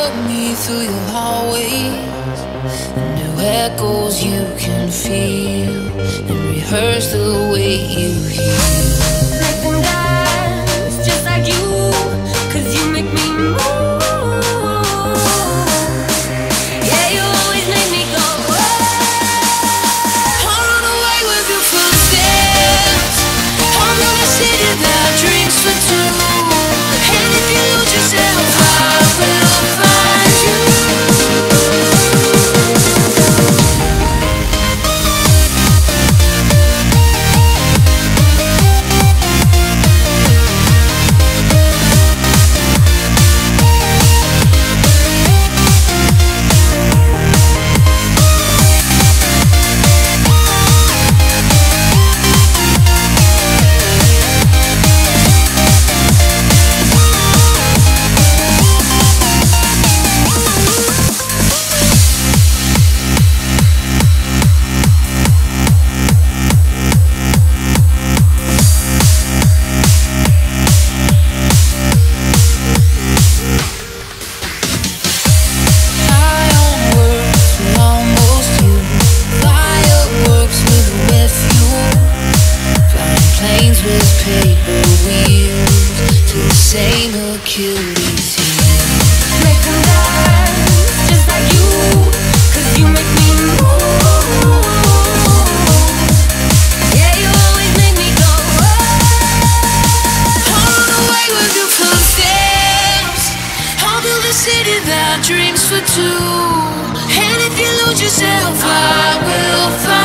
walk me through your hallways, new echoes you can feel, and rehearse the way you heal. Make them dance just like you, 'cause you make me move. Yeah, you always make me go. I'll run away with your footsteps. I'll build a city that dreams for two. And if you lose yourself, I will find you. Achilles heel. Make them dance just like you, 'cause you make me move. Yeah, you always make me go. I'll run away with your footsteps. I'll build a city that dreams for two. And if you lose yourself, I will find